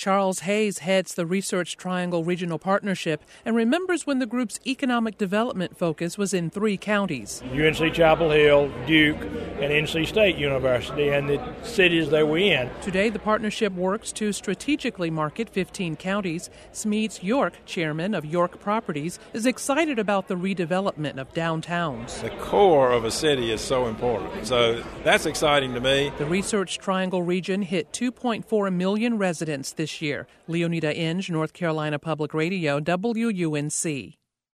Charles Hayes heads the Research Triangle Regional Partnership and remembers when the group's economic development focus was in 3 counties. UNC Chapel Hill, Duke, and NC State University, and the cities they were in. Today, the partnership works to strategically market 15 counties. Smedes York, chairman of York Properties, is excited about the redevelopment of downtowns. The core of a city is so important, so that's exciting to me. The Research Triangle region hit 2.4 million residents this year. Leonida Inge, North Carolina Public Radio, WUNC.